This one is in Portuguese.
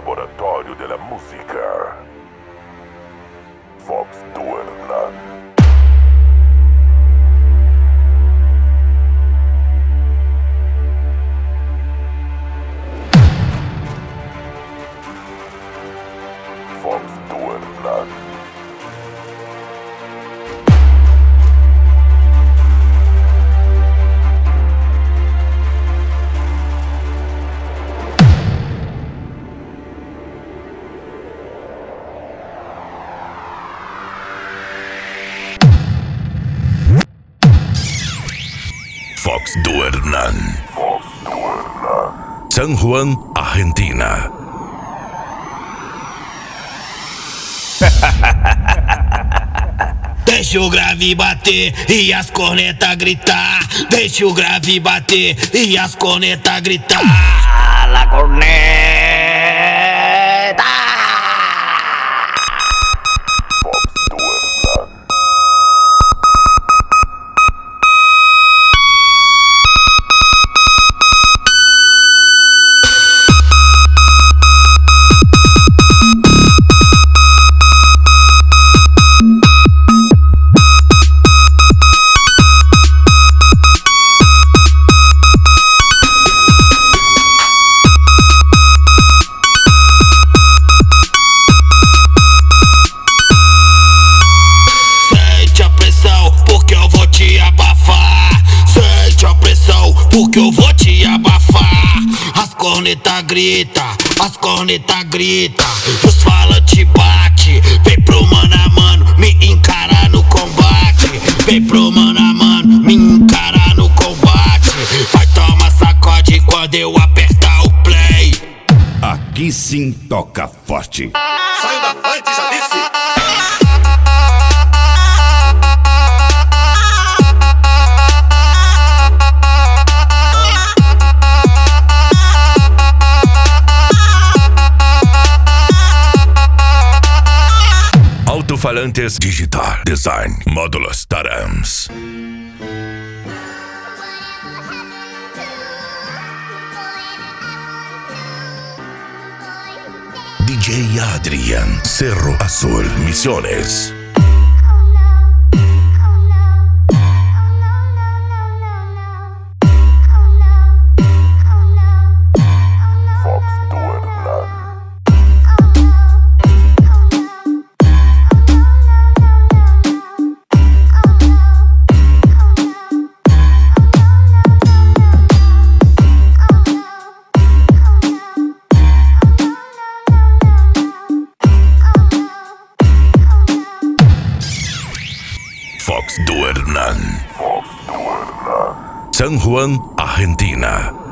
laboratorio de la música. Fox do Hernan. Fox do Hernan. Fox do Hernan. Fox do Hernan. San Juan, Argentina. Deixa o grave bater e as cornetas gritar. Deixa o grave bater e as cornetas gritar. La corneta. Porque eu vou te abafar. As cornetas grita, os falantes bate. Vem pro mano a mano, me encara no combate. Vem pro mano a mano, me encara no combate. Vai tomar sacode quando eu apertar o play. Aqui sim toca forte. Saiu da frente, já disse. Alto-falantes digital design módulos Tarams. DJ Adrian, Cerro Azul, Misiones. Fox do Hernan. San Juan, Argentina.